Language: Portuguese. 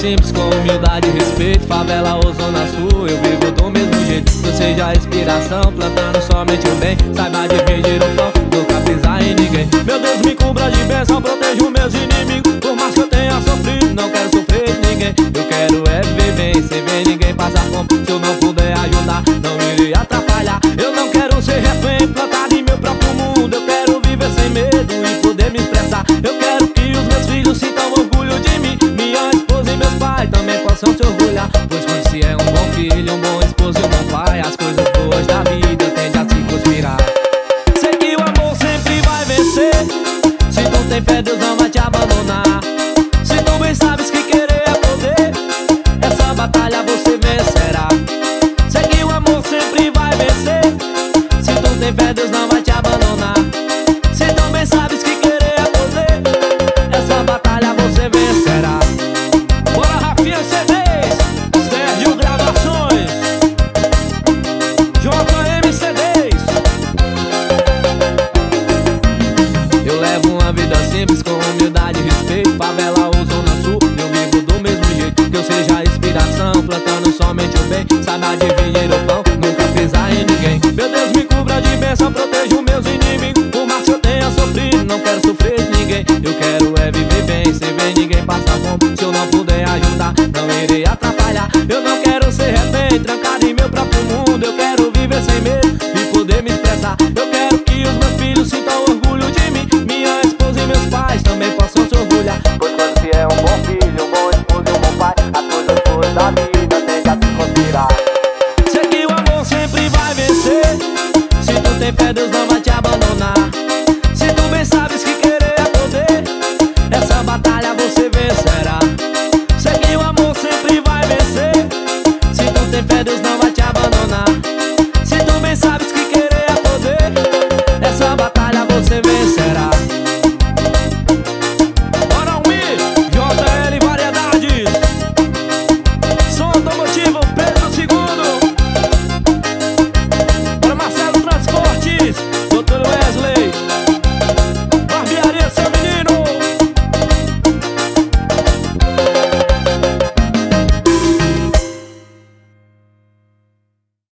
simples com humildade e respeito. Favela ou zona sul, eu vivo do mesmo jeito. Eu seja a inspiração, plantando somente o bem. Saiba dividir o pão, nunca pisar em ninguém. Meu Deus me cubra de bênção, proteja os meus inimigos. Por mais que eu tenha sofrido, não quero sofrer de ninguém. Eu quero é viver bem, sem ver ninguém passar fome. Se eu não puder ajudar, não irei atrapalhar. Eu não quero ser refém, plantado em meu próprio mundo. Eu quero viver sem medo e poder me expressar. Eu quero que os meus filhos sintam orgulho de mim. Minha esposa e meus pais também possam se orgulhar. Pois quando se é um bom filho, um bom esposo e um bom pai, as coisas boas da vida tendem a se conspirar. Sei que o amor sempre vai vencer. Se tu tem fé, Deus não vai te abandonar. Se tu bem sabes que querer é poder, essa batalha você vencerá. Sei que o amor sempre vai vencer. Se tu tem fé, Deus não vai te abandonar. Se tu bem sabes que querer é poder, essa batalha você vencerá. Bora, Rafinha CDs, Sérgio Gravações, JM CDs. Eu levo uma vida simples com humildade e respeito. Favela ou zona sul, eu vivo do mesmo jeito. Que eu seja a inspiração, plantando somente o bem. Saiba dividir o pão, nunca pisar em ninguém. Meu Deus me cubra de bênção, proteja os meus inimigos. Por mais que eu tenha sofrido, não quero sofrer de ninguém. Eu quero é viver bem, sem ver ninguém passar fome. Se eu não puder ajudar, não irei atrapalhar. Eu não